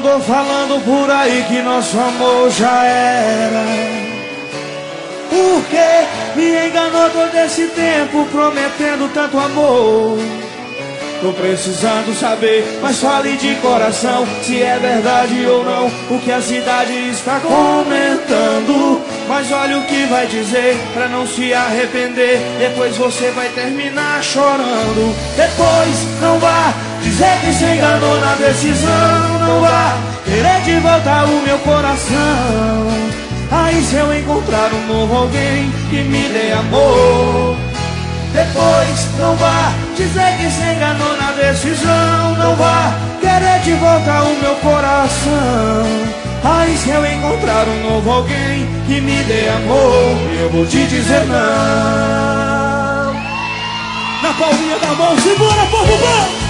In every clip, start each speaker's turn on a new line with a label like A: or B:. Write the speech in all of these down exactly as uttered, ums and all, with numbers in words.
A: Andou falando por aí que nosso amor já era. Por que me enganou todo esse tempo prometendo tanto amor? Tô precisando saber, mas fale de coração, se é verdade ou não o que a cidade está comentando. Mas olha o que vai dizer pra não se arrepender. Depois você vai terminar chorando. Depois não vá dizer que se enganou na decisão. Não vá querer de volta o meu coração. Aí se eu encontrar um novo alguém que me dê amor. Depois não vá dizer que se enganou na decisão. Não vá querer de volta o meu coração. Aí se eu encontrar um novo alguém que me dê amor, eu vou te dizer não. Na palminha da mão, segura, povo bom!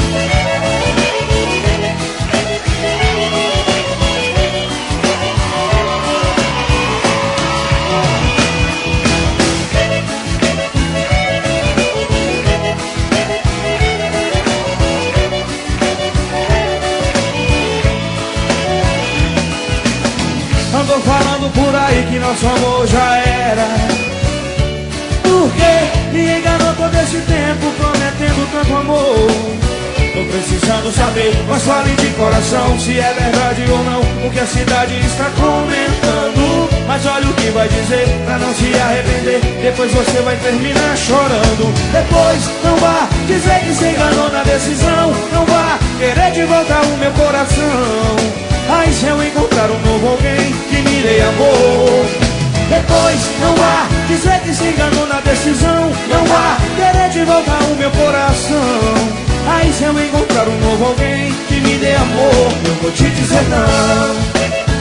A: Andou falando por aí que nosso amor já era. Por que me enganou todo esse tempo prometendo tanto amor? Tô precisando saber, mas fale de coração, se é verdade ou não o que a cidade está comentando. Mas olha o que vai dizer pra não se arrepender. Depois você vai terminar chorando. Depois não vá dizer que se enganou na decisão. Não vá querer de volta o meu coração. Aí se eu encontrar um novo alguém que me dê amor. Depois não vá dizer que se enganou na decisão. Não vá querer de volta o meu coração. Aí se eu encontrar um novo alguém que me dê amor, eu vou te dizer não.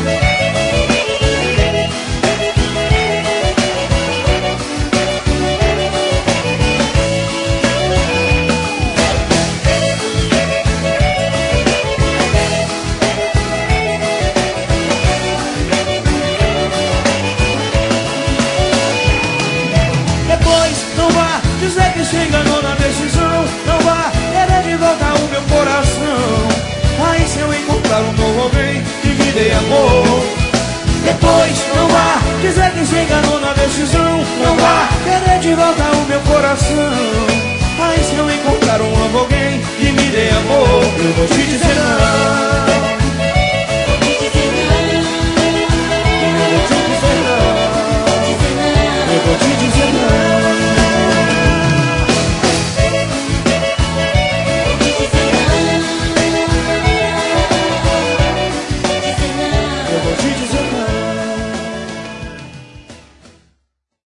A: Dizer que se enganou na decisão. Não vá querer de volta o meu coração. Aí se eu encontrar um novo alguém que me dê amor. Depois não vá dizer que se enganou na decisão. Não vá querer de volta o meu coração. Aí se eu encontrar um novo alguém que me dê amor, eu vou te dizer não.